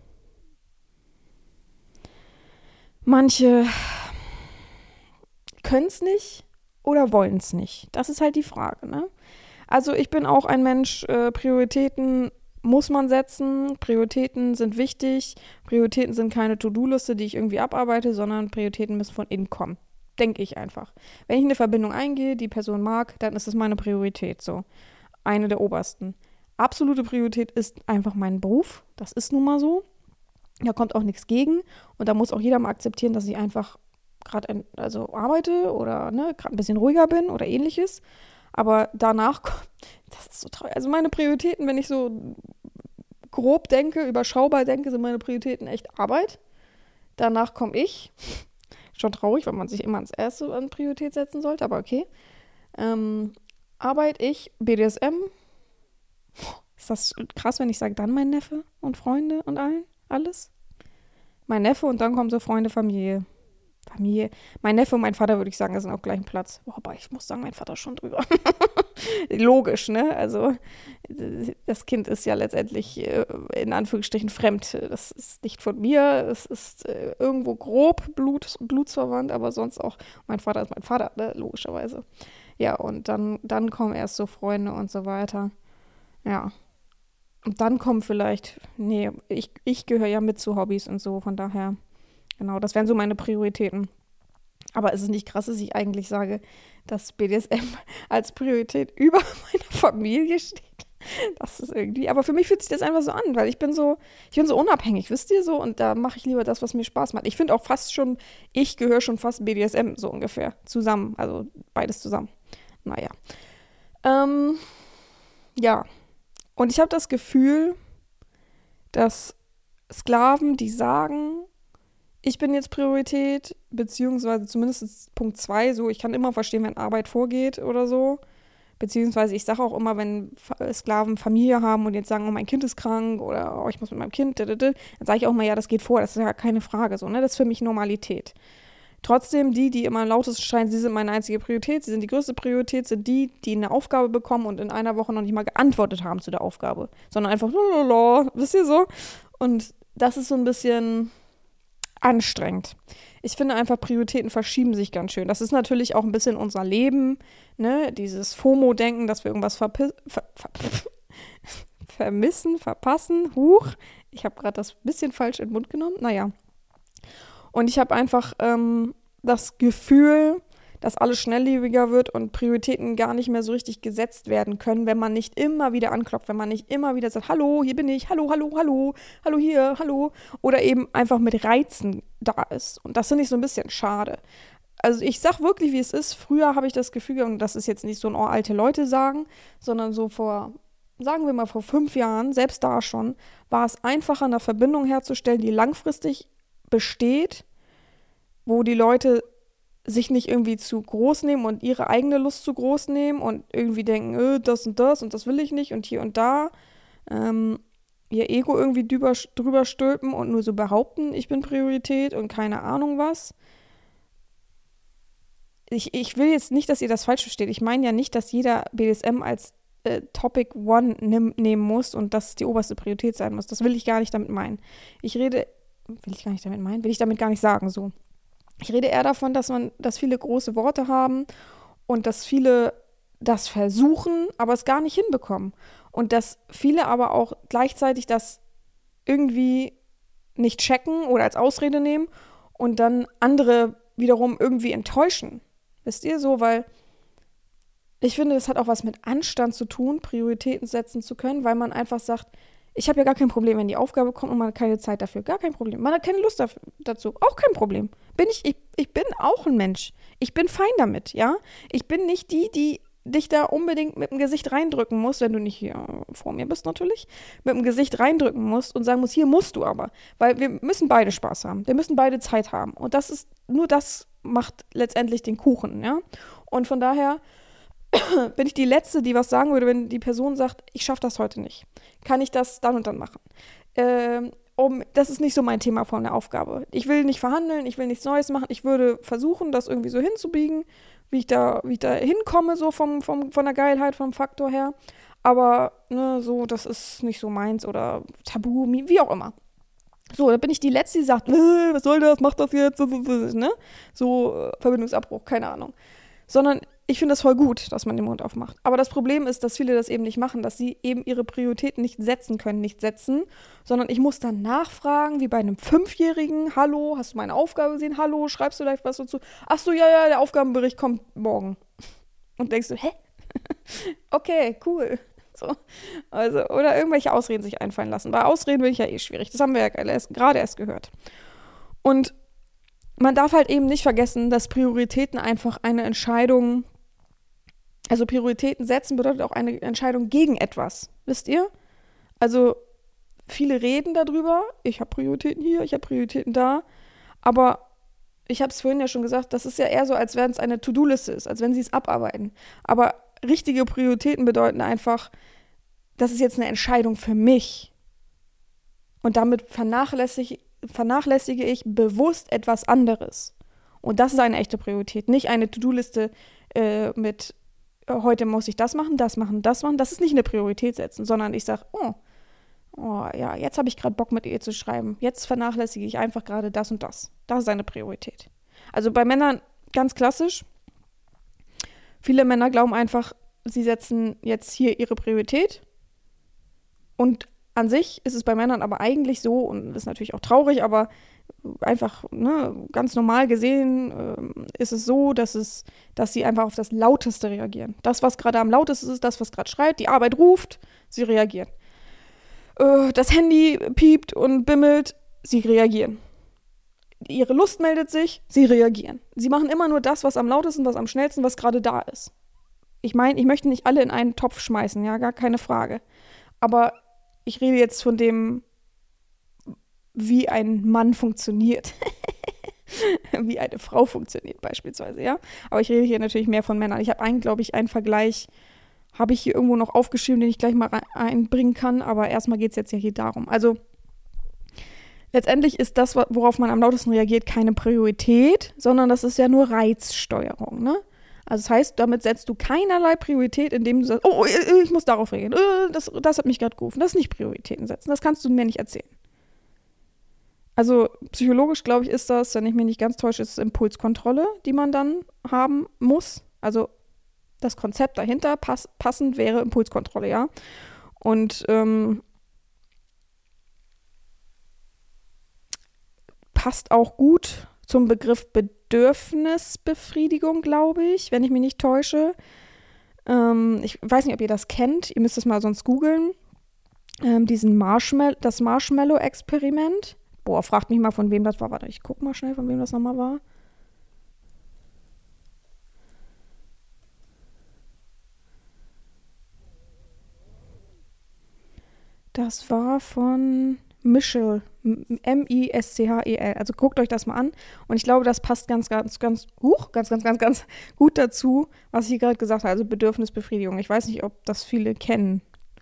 können es nicht oder wollen es nicht. Das ist halt die Frage, ne? Also ich bin auch ein Mensch, Prioritäten muss man setzen, Prioritäten sind wichtig, Prioritäten sind keine To-Do-Liste, die ich irgendwie abarbeite, sondern Prioritäten müssen von innen kommen. Denke ich einfach. Wenn ich eine Verbindung eingehe, die Person mag, dann ist es meine Priorität so. Eine der obersten. Absolute Priorität ist einfach mein Beruf. Das ist nun mal so. Da kommt auch nichts gegen und da muss auch jeder mal akzeptieren, dass ich einfach gerade arbeite oder ne, gerade ein bisschen ruhiger bin oder ähnliches. Aber danach, das ist so traurig. Also meine Prioritäten, wenn ich so grob denke, überschaubar denke, sind meine Prioritäten echt Arbeit. Danach komme ich. Schon traurig, weil man sich immer ans Erste an Priorität setzen sollte, aber okay. Arbeit, ich, BDSM. Ist das krass, wenn ich sage, dann mein Neffe und Freunde und alles? Mein Neffe und dann kommen so Freunde, Familie. Mein Neffe und mein Vater, würde ich sagen, sind auf gleichem Platz. Wobei, ich muss sagen, mein Vater ist schon drüber. Logisch, ne? Also, das Kind ist ja letztendlich in Anführungsstrichen fremd. Das ist nicht von mir. Es ist irgendwo grob blutsverwandt, aber sonst auch, mein Vater ist mein Vater, ne? Logischerweise. Ja, und dann kommen erst so Freunde und so weiter. Ja. Und dann kommen vielleicht, nee, ich gehöre ja mit zu Hobbys und so, von daher, genau, das wären so meine Prioritäten. Aber es ist nicht krass, dass ich eigentlich sage, dass BDSM als Priorität über meiner Familie steht. Das ist irgendwie, aber für mich fühlt sich das einfach so an, weil ich bin so unabhängig, wisst ihr so, und da mache ich lieber das, was mir Spaß macht. Ich finde auch fast schon, ich gehöre schon fast BDSM so ungefähr zusammen, also beides zusammen. Naja. Ja. Und ich habe das Gefühl, dass Sklaven, die sagen, ich bin jetzt Priorität, beziehungsweise zumindest Punkt 2, so, ich kann immer verstehen, wenn Arbeit vorgeht oder so. Beziehungsweise ich sage auch immer, wenn Sklaven Familie haben und jetzt sagen, oh, mein Kind ist krank oder oh, ich muss mit meinem Kind, dann sage ich auch mal, ja, das geht vor, das ist ja keine Frage, so, ne? Das ist für mich Normalität. Trotzdem, die immer am lautesten schreien, sie sind meine einzige Priorität, sie sind die größte Priorität, sind die eine Aufgabe bekommen und in einer Woche noch nicht mal geantwortet haben zu der Aufgabe, sondern einfach, lalala, wisst ihr so? Und das ist so ein bisschen anstrengend. Ich finde einfach, Prioritäten verschieben sich ganz schön. Das ist natürlich auch ein bisschen unser Leben, ne? Dieses FOMO-Denken, dass wir irgendwas vermissen, verpassen. Huch, ich habe gerade das bisschen falsch in den Mund genommen. Naja. Und ich habe einfach das Gefühl, dass alles schnelllebiger wird und Prioritäten gar nicht mehr so richtig gesetzt werden können, wenn man nicht immer wieder anklopft, wenn man nicht immer wieder sagt, hallo, hier bin ich, hallo, hallo, hallo, hallo hier, hallo. Oder eben einfach mit Reizen da ist. Und das finde ich so ein bisschen schade. Also ich sag wirklich, wie es ist. Früher habe ich das Gefühl, und das ist jetzt nicht so ein alte Leute sagen, sondern so sagen wir mal vor 5 Jahren, selbst da schon, war es einfacher, eine Verbindung herzustellen, die langfristig besteht, wo die Leute sich nicht irgendwie zu groß nehmen und ihre eigene Lust zu groß nehmen und irgendwie denken, das und das will ich nicht und hier und da ihr Ego irgendwie drüber stülpen und nur so behaupten, ich bin Priorität und keine Ahnung was. Ich will jetzt nicht, dass ihr das falsch versteht. Ich meine ja nicht, dass jeder BDSM als Topic One nehmen muss und das die oberste Priorität sein muss. Das will ich gar nicht damit meinen. Will ich damit gar nicht sagen, so. Ich rede eher davon, dass viele große Worte haben und dass viele das versuchen, aber es gar nicht hinbekommen. Und dass viele aber auch gleichzeitig das irgendwie nicht checken oder als Ausrede nehmen und dann andere wiederum irgendwie enttäuschen. Wisst ihr so? Weil ich finde, das hat auch was mit Anstand zu tun, Prioritäten setzen zu können, weil man einfach sagt, ich habe ja gar kein Problem, wenn die Aufgabe kommt und man hat keine Zeit dafür. Gar kein Problem. Man hat keine Lust dazu. Auch kein Problem. Ich bin auch ein Mensch. Ich bin fein damit, ja. Ich bin nicht die dich da unbedingt mit dem Gesicht reindrücken muss, wenn du nicht hier vor mir bist natürlich, mit dem Gesicht reindrücken musst und sagen musst, hier musst du aber. Weil wir müssen beide Spaß haben. Wir müssen beide Zeit haben. Und das macht letztendlich den Kuchen, ja. Und von daher bin ich die Letzte, die was sagen würde, wenn die Person sagt, ich schaffe das heute nicht. Kann ich das dann und dann machen? Das ist nicht so mein Thema von der Aufgabe. Ich will nicht verhandeln, ich will nichts Neues machen. Ich würde versuchen, das irgendwie so hinzubiegen, wie ich da hinkomme, so von der Geilheit, vom Faktor her. Aber ne, so, das ist nicht so meins oder Tabu, wie auch immer. So, da bin ich die Letzte, die sagt, was soll das, mach das jetzt, ne? So, Verbindungsabbruch, keine Ahnung. Sondern ich finde das voll gut, dass man den Mund aufmacht. Aber das Problem ist, dass viele das eben nicht machen, dass sie eben ihre Prioritäten nicht setzen können, sondern ich muss dann nachfragen, wie bei einem 5-Jährigen, hallo, hast du meine Aufgabe gesehen? Hallo, schreibst du vielleicht was dazu? Ach so, ja, der Aufgabenbericht kommt morgen. Und denkst du, hä? Okay, cool. So. Also, oder irgendwelche Ausreden sich einfallen lassen. Bei Ausreden bin ich ja schwierig. Das haben wir ja gerade erst gehört. Und man darf halt eben nicht vergessen, dass Prioritäten einfach eine Entscheidung, also Prioritäten setzen bedeutet auch eine Entscheidung gegen etwas, wisst ihr? Also viele reden darüber, ich habe Prioritäten hier, ich habe Prioritäten da, aber ich habe es vorhin ja schon gesagt, das ist ja eher so, als wenn es eine To-Do-Liste ist, als wenn sie es abarbeiten. Aber richtige Prioritäten bedeuten einfach, das ist jetzt eine Entscheidung für mich. Und damit vernachlässige ich bewusst etwas anderes. Und das ist eine echte Priorität. Nicht eine To-Do-Liste mit heute muss ich das machen, das machen, das machen. Das ist nicht eine Priorität setzen, sondern ich sage, oh ja, jetzt habe ich gerade Bock mit ihr zu schreiben. Jetzt vernachlässige ich einfach gerade das und das. Das ist eine Priorität. Also bei Männern ganz klassisch. Viele Männer glauben einfach, sie setzen jetzt hier ihre Priorität. Und an sich ist es bei Männern aber eigentlich so, und das ist natürlich auch traurig, aber einfach ganz normal gesehen ist es so, dass sie einfach auf das Lauteste reagieren. Das, was gerade am lautesten ist, das, was gerade schreit, die Arbeit ruft, sie reagieren. Das Handy piept und bimmelt, sie reagieren. Ihre Lust meldet sich, sie reagieren. Sie machen immer nur das, was am lautesten, was am schnellsten, was gerade da ist. Ich meine, ich möchte nicht alle in einen Topf schmeißen, ja, gar keine Frage. Aber ich rede jetzt von dem, wie ein Mann funktioniert. Wie eine Frau funktioniert beispielsweise, ja. Aber ich rede hier natürlich mehr von Männern. Ich habe einen Vergleich, habe ich hier irgendwo noch aufgeschrieben, den ich gleich mal einbringen kann. Aber erstmal geht es jetzt ja hier darum. Also letztendlich ist das, worauf man am lautesten reagiert, keine Priorität, sondern das ist ja nur Reizsteuerung, ne? Also das heißt, damit setzt du keinerlei Priorität, indem du sagst, oh, ich muss darauf reagieren, das hat mich gerade gerufen. Das ist nicht Prioritäten setzen, das kannst du mir nicht erzählen. Also psychologisch, glaube ich, ist das, wenn ich mich nicht ganz täusche, ist es Impulskontrolle, die man dann haben muss. Also das Konzept dahinter passend wäre Impulskontrolle, ja. Und passt auch gut zum Begriff Bedürfnisbefriedigung, glaube ich, wenn ich mich nicht täusche. Ich weiß nicht, ob ihr das kennt. Ihr müsst es mal sonst googeln. Das Marshmallow-Experiment. Boah, fragt mich mal, von wem das war. Warte, ich guck mal schnell, von wem das nochmal war. Das war von Mischel. Mischel. Also guckt euch das mal an. Und ich glaube, das passt ganz gut dazu, was ich hier gerade gesagt habe. Also Bedürfnisbefriedigung. Ich weiß nicht, ob das viele kennen.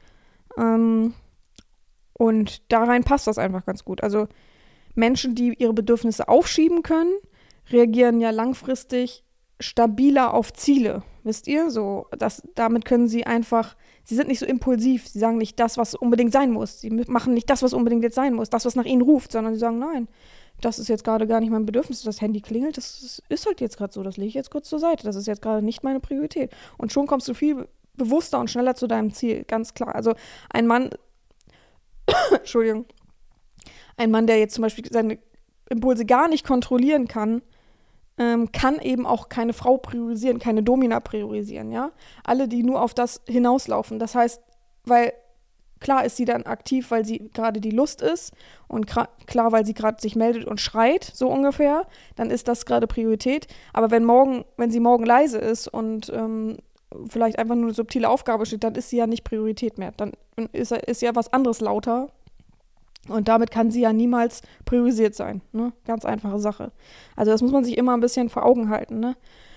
Und da rein passt das einfach ganz gut. Also Menschen, die ihre Bedürfnisse aufschieben können, reagieren ja langfristig stabiler auf Ziele. Wisst ihr? Damit können sie sind nicht so impulsiv. Sie sagen nicht das, was unbedingt sein muss. Sie machen nicht das, was unbedingt jetzt sein muss, das, was nach ihnen ruft, sondern sie sagen, nein, das ist jetzt gerade gar nicht mein Bedürfnis. Das Handy klingelt, das ist halt jetzt gerade so, das lege ich jetzt kurz zur Seite. Das ist jetzt gerade nicht meine Priorität. Und schon kommst du viel bewusster und schneller zu deinem Ziel, ganz klar. Also ein Mann, Entschuldigung, ein Mann, der jetzt zum Beispiel seine Impulse gar nicht kontrollieren kann eben auch keine Frau priorisieren, keine Domina priorisieren, ja. Alle, die nur auf das hinauslaufen. Das heißt, weil klar ist sie dann aktiv, weil sie gerade die Lust ist und klar, weil sie gerade sich meldet und schreit, so ungefähr, dann ist das gerade Priorität. Aber wenn sie morgen leise ist und vielleicht einfach nur eine subtile Aufgabe steht, dann ist sie ja nicht Priorität mehr. Dann ist ja was anderes lauter. Und damit kann sie ja niemals priorisiert sein. Ne? Ganz einfache Sache. Also das muss man sich immer ein bisschen vor Augen halten. Ne?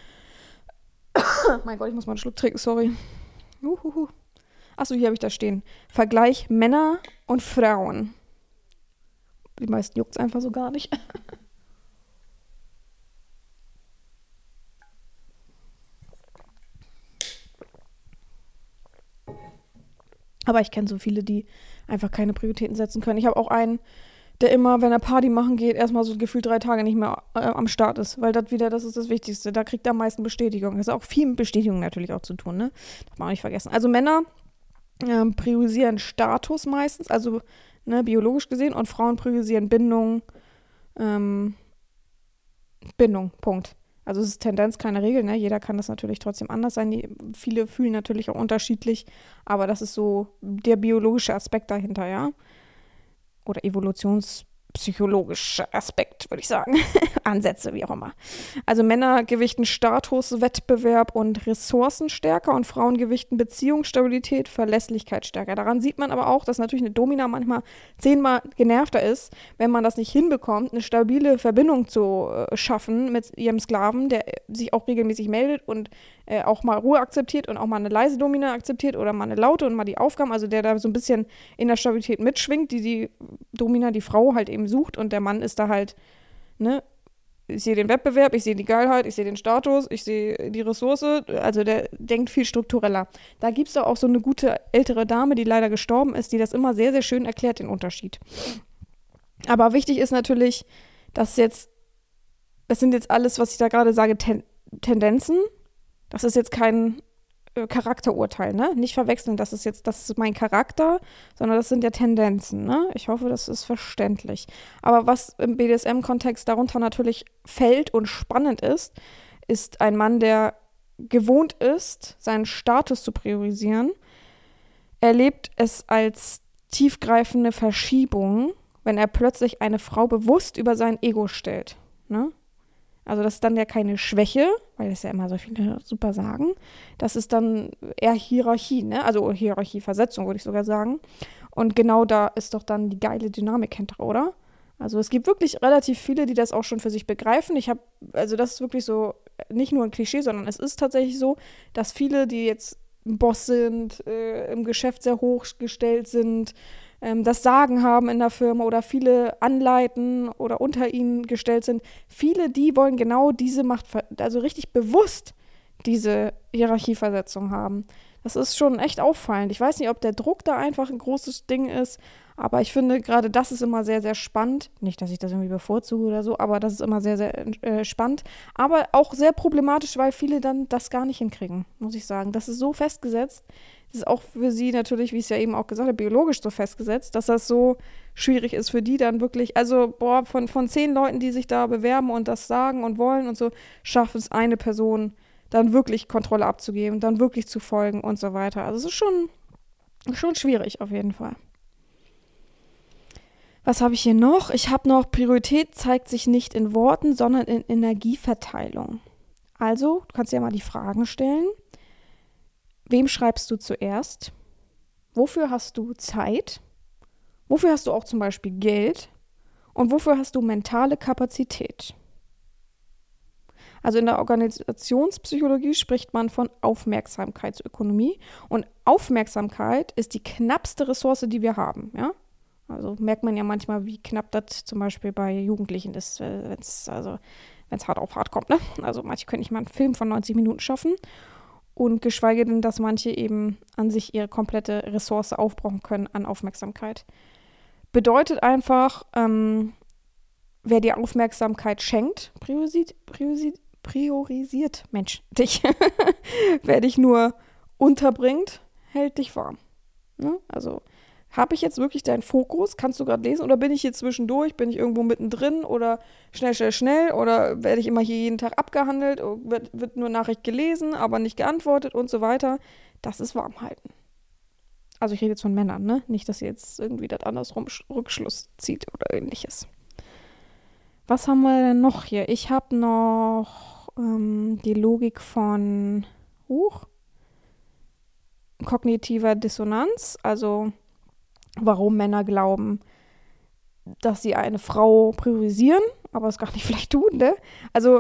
Mein Gott, ich muss mal einen Schluck trinken, sorry. Achso, hier habe ich das stehen. Vergleich Männer und Frauen. Die meisten juckt es einfach so gar nicht. Aber ich kenne so viele, die einfach keine Prioritäten setzen können. Ich habe auch einen, der immer, wenn er Party machen geht, erstmal so gefühlt 3 Tage nicht mehr am Start ist. Weil das ist das Wichtigste. Da kriegt er am meisten Bestätigung. Das ist auch viel mit Bestätigung natürlich auch zu tun, ne? Darf man auch nicht vergessen. Also Männer priorisieren Status meistens, also biologisch gesehen. Und Frauen priorisieren Bindung. Bindung, Punkt. Also es ist Tendenz, keine Regel, ne? Jeder kann das natürlich trotzdem anders sein. Viele fühlen natürlich auch unterschiedlich, aber das ist so der biologische Aspekt dahinter, ja? Oder evolutionspsychologische Aspekt, würde ich sagen. Ansätze, wie auch immer. Also Männer gewichten Status, Wettbewerb und Ressourcen stärker und Frauen gewichten Beziehungsstabilität, Verlässlichkeit stärker. Daran sieht man aber auch, dass natürlich eine Domina manchmal 10-mal genervter ist, wenn man das nicht hinbekommt, eine stabile Verbindung zu schaffen mit ihrem Sklaven, der sich auch regelmäßig meldet und auch mal Ruhe akzeptiert und auch mal eine leise Domina akzeptiert oder mal eine laute und mal die Aufgaben, also der da so ein bisschen in der Stabilität mitschwingt, die Domina, die Frau halt eben sucht und der Mann ist da halt, ne, ich sehe den Wettbewerb, ich sehe die Geilheit, ich sehe den Status, ich sehe die Ressource, also der denkt viel struktureller. Da gibt es doch auch so eine gute ältere Dame, die leider gestorben ist, die das immer sehr, sehr schön erklärt, den Unterschied. Aber wichtig ist natürlich, das sind jetzt alles, was ich da gerade sage, Tendenzen. Das ist jetzt kein Charakterurteil, ne? Nicht verwechseln, das ist mein Charakter, sondern das sind ja Tendenzen, ne? Ich hoffe, das ist verständlich. Aber was im BDSM-Kontext darunter natürlich fällt und spannend ist ein Mann, der gewohnt ist, seinen Status zu priorisieren, erlebt es als tiefgreifende Verschiebung, wenn er plötzlich eine Frau bewusst über sein Ego stellt, ne? Also das ist dann ja keine Schwäche, weil das ja immer so viele super sagen. Das ist dann eher Hierarchie, ne? Also Hierarchieversetzung, würde ich sogar sagen. Und genau da ist doch dann die geile Dynamik hinter, oder? Also es gibt wirklich relativ viele, die das auch schon für sich begreifen. Also das ist wirklich so, nicht nur ein Klischee, sondern es ist tatsächlich so, dass viele, die jetzt ein Boss sind, im Geschäft sehr hochgestellt sind, das Sagen haben in der Firma oder viele anleiten oder unter ihnen gestellt sind. Viele, die wollen genau diese Macht, also richtig bewusst diese Hierarchieversetzung haben. Das ist schon echt auffallend. Ich weiß nicht, ob der Druck da einfach ein großes Ding ist, aber ich finde, gerade das ist immer sehr, sehr spannend. Nicht, dass ich das irgendwie bevorzuge oder so, aber das ist immer sehr, sehr spannend. Aber auch sehr problematisch, weil viele dann das gar nicht hinkriegen, muss ich sagen. Das ist so festgesetzt. Das ist auch für sie natürlich, wie ich es ja eben auch gesagt habe, biologisch so festgesetzt, dass das so schwierig ist für die dann wirklich, also von 10 Leuten, die sich da bewerben und das sagen und wollen und so, schafft es eine Person, dann wirklich Kontrolle abzugeben, dann wirklich zu folgen und so weiter. Also es ist schon schwierig auf jeden Fall. Was habe ich hier noch? Ich habe noch, Priorität zeigt sich nicht in Worten, sondern in Energieverteilung. Also, du kannst dir mal die Fragen stellen. Wem schreibst du zuerst? Wofür hast du Zeit? Wofür hast du auch zum Beispiel Geld? Und wofür hast du mentale Kapazität? Also in der Organisationspsychologie spricht man von Aufmerksamkeitsökonomie. Und Aufmerksamkeit ist die knappste Ressource, die wir haben. Ja? Also merkt man ja manchmal, wie knapp das zum Beispiel bei Jugendlichen ist, wenn es hart auf hart kommt. Ne? Also manche können nicht mal einen Film von 90 Minuten schaffen. Und geschweige denn, dass manche eben an sich ihre komplette Ressource aufbrauchen können an Aufmerksamkeit. Bedeutet einfach, wer dir Aufmerksamkeit schenkt, priorisiert dich. Wer dich nur unterbringt, hält dich warm. Ne? Also habe ich jetzt wirklich deinen Fokus? Kannst du gerade lesen? Oder bin ich hier zwischendurch? Bin ich irgendwo mittendrin? Oder schnell? Oder werde ich immer hier jeden Tag abgehandelt? Wird nur Nachricht gelesen, aber nicht geantwortet und so weiter? Das ist Warmhalten. Also ich rede jetzt von Männern, ne? Nicht, dass ihr jetzt irgendwie das andersrum Rückschluss zieht oder ähnliches. Was haben wir denn noch hier? Ich habe noch die Logik von kognitiver Dissonanz, also warum Männer glauben, dass sie eine Frau priorisieren, aber es gar nicht vielleicht tun, ne? Also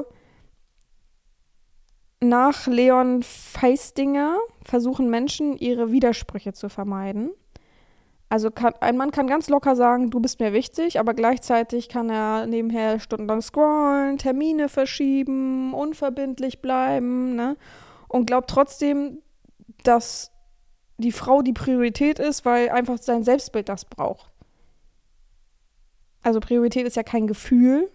nach Leon Feistinger versuchen Menschen, ihre Widersprüche zu vermeiden. Also ein Mann kann ganz locker sagen, du bist mir wichtig, aber gleichzeitig kann er nebenher stundenlang scrollen, Termine verschieben, unverbindlich bleiben, ne? Und glaubt trotzdem, dass die Frau die Priorität ist, weil einfach sein Selbstbild das braucht. Also Priorität ist ja kein Gefühl.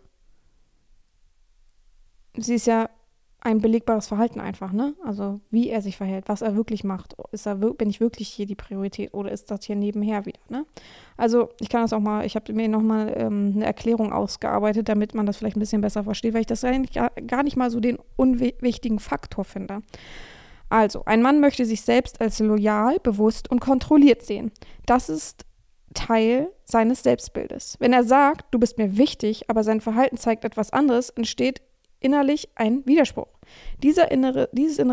Sie ist ja ein belegbares Verhalten einfach, ne? Also wie er sich verhält, was er wirklich macht. Bin ich wirklich hier die Priorität oder ist das hier nebenher wieder, ne? Also ich kann das auch mal, ich habe mir nochmal eine Erklärung ausgearbeitet, damit man das vielleicht ein bisschen besser versteht, weil ich das eigentlich gar nicht mal so den unwichtigen Faktor finde. Also, ein Mann möchte sich selbst als loyal, bewusst und kontrolliert sehen. Das ist Teil seines Selbstbildes. Wenn er sagt, du bist mir wichtig, aber sein Verhalten zeigt etwas anderes, entsteht innerlich ein Widerspruch. Dieser innere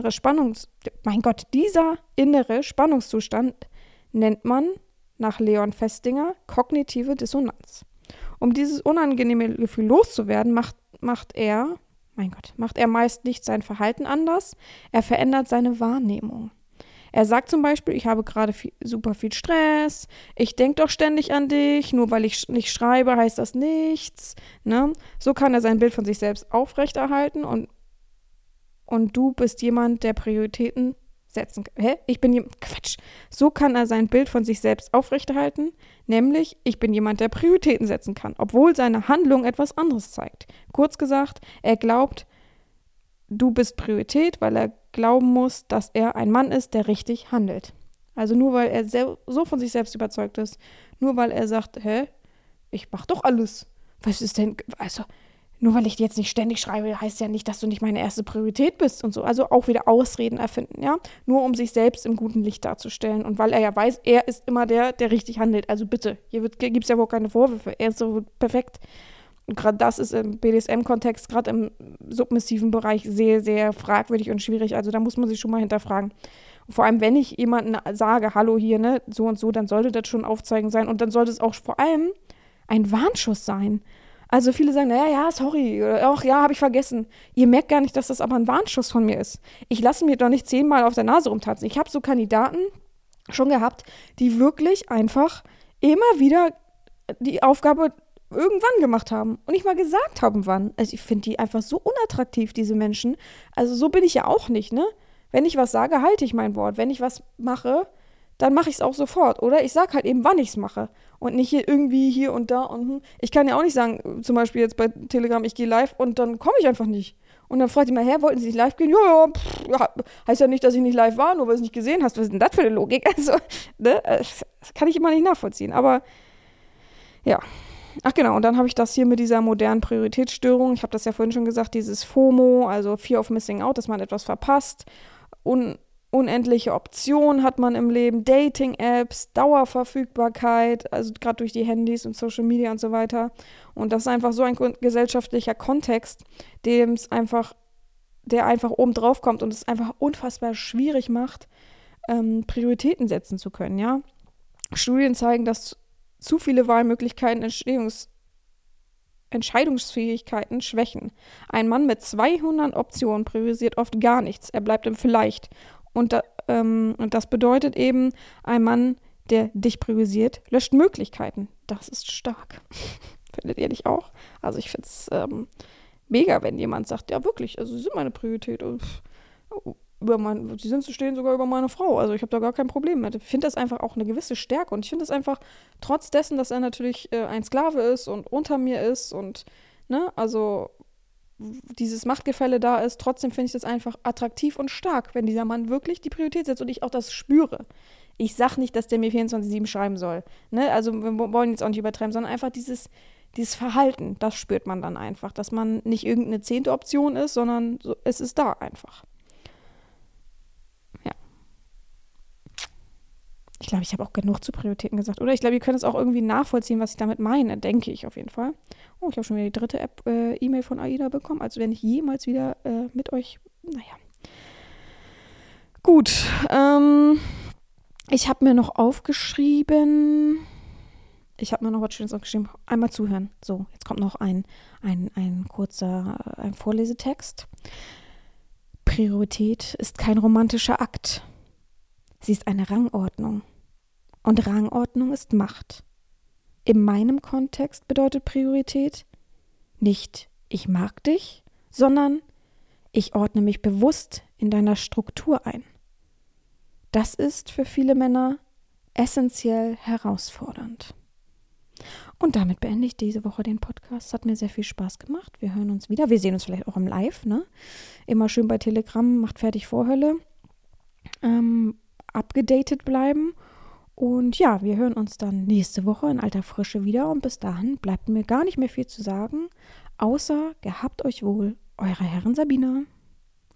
Spannungszustand nennt man nach Leon Festinger kognitive Dissonanz. Um dieses unangenehme Gefühl loszuwerden, macht er meist nicht sein Verhalten anders, er verändert seine Wahrnehmung. Er sagt zum Beispiel, ich habe gerade super viel Stress, ich denke doch ständig an dich, nur weil ich nicht schreibe, heißt das nichts. Ne? So kann er sein Bild von sich selbst aufrechterhalten und du bist jemand, der Prioritäten setzen kann. So kann er sein Bild von sich selbst aufrechterhalten, nämlich ich bin jemand, der Prioritäten setzen kann, obwohl seine Handlung etwas anderes zeigt. Kurz gesagt, er glaubt, du bist Priorität, weil er glauben muss, dass er ein Mann ist, der richtig handelt. Also nur weil er so von sich selbst überzeugt ist, nur weil er sagt, ich mach doch alles. Was ist denn, also nur weil ich jetzt nicht ständig schreibe, heißt ja nicht, dass du nicht meine erste Priorität bist und so. Also auch wieder Ausreden erfinden, ja. Nur um sich selbst im guten Licht darzustellen. Und weil er ja weiß, er ist immer der richtig handelt. Also bitte, hier gibt es ja wohl keine Vorwürfe. Er ist so perfekt. Und gerade das ist im BDSM-Kontext, gerade im submissiven Bereich sehr, sehr fragwürdig und schwierig. Also da muss man sich schon mal hinterfragen. Und vor allem, wenn ich jemandem sage, hallo hier, ne, so und so, dann sollte das schon aufzeigen sein. Und dann sollte es auch vor allem ein Warnschuss sein. Also viele sagen, ja, sorry, ach ja, habe ich vergessen. Ihr merkt gar nicht, dass das aber ein Warnschuss von mir ist. Ich lasse mir doch nicht 10-mal auf der Nase rumtanzen. Ich habe so Kandidaten schon gehabt, die wirklich einfach immer wieder die Aufgabe irgendwann gemacht haben und nicht mal gesagt haben, wann. Also ich finde die einfach so unattraktiv, diese Menschen. Also so bin ich ja auch nicht, ne? Wenn ich was sage, halte ich mein Wort. Wenn ich was mache, dann mache ich es auch sofort. Oder ich sage halt eben, wann ich es mache. Und nicht hier irgendwie hier und da und Ich kann ja auch nicht sagen, zum Beispiel jetzt bei Telegram, ich gehe live und dann komme ich einfach nicht. Und dann fragt die mal, wollten Sie nicht live gehen? Ja, heißt ja nicht, dass ich nicht live war, nur weil du es nicht gesehen hast. Was ist denn das für eine Logik? Also, ne? Das kann ich immer nicht nachvollziehen. Aber, ja. Ach genau, und dann habe ich das hier mit dieser modernen Prioritätsstörung. Ich habe das ja vorhin schon gesagt, dieses FOMO, also Fear of Missing Out, dass man etwas verpasst. Unendliche Optionen hat man im Leben, Dating-Apps, Dauerverfügbarkeit, also gerade durch die Handys und Social Media und so weiter. Und das ist einfach so ein gesellschaftlicher Kontext, der einfach oben drauf kommt und es einfach unfassbar schwierig macht, Prioritäten setzen zu können, ja. Studien zeigen, dass zu viele Wahlmöglichkeiten Entscheidungsfähigkeiten schwächen. Ein Mann mit 200 Optionen priorisiert oft gar nichts. Er bleibt im Vielleicht. Und das bedeutet eben, ein Mann, der dich priorisiert, löscht Möglichkeiten. Das ist stark. Findet ihr nicht auch? Also ich finde es mega, wenn jemand sagt, ja wirklich, also sie sind meine Priorität. Sie stehen sogar über meine Frau. Also ich habe da gar kein Problem mit. Ich finde das einfach auch eine gewisse Stärke. Und ich finde das einfach, trotz dessen, dass er natürlich ein Sklave ist und unter mir ist und, ne, also dieses Machtgefälle da ist, trotzdem finde ich das einfach attraktiv und stark, wenn dieser Mann wirklich die Priorität setzt und ich auch das spüre. Ich sage nicht, dass der mir 24/7 schreiben soll. Ne? Also wir wollen jetzt auch nicht übertreiben, sondern einfach dieses Verhalten, das spürt man dann einfach. Dass man nicht irgendeine 10. Option ist, sondern es ist da einfach. Ich glaube, ich habe auch genug zu Prioritäten gesagt. Oder ich glaube, ihr könnt es auch irgendwie nachvollziehen, was ich damit meine. Denke ich auf jeden Fall. Oh, ich habe schon wieder die 3. E-Mail von AIDA bekommen. Also wenn ich jemals wieder mit euch... Naja. Gut. Ich habe mir noch aufgeschrieben... Ich habe mir noch was Schönes aufgeschrieben. Einmal zuhören. So, jetzt kommt noch ein kurzer Vorlesetext. Priorität ist kein romantischer Akt. Sie ist eine Rangordnung. Und Rangordnung ist Macht. In meinem Kontext bedeutet Priorität nicht, ich mag dich, sondern ich ordne mich bewusst in deiner Struktur ein. Das ist für viele Männer essentiell herausfordernd. Und damit beende ich diese Woche den Podcast. Hat mir sehr viel Spaß gemacht. Wir hören uns wieder. Wir sehen uns vielleicht auch im Live, ne? Immer schön bei Telegram, macht fertig Vorhölle. Abgedatet bleiben. Und ja, wir hören uns dann nächste Woche in alter Frische wieder. Und bis dahin bleibt mir gar nicht mehr viel zu sagen, außer gehabt euch wohl, eure Herren Sabina.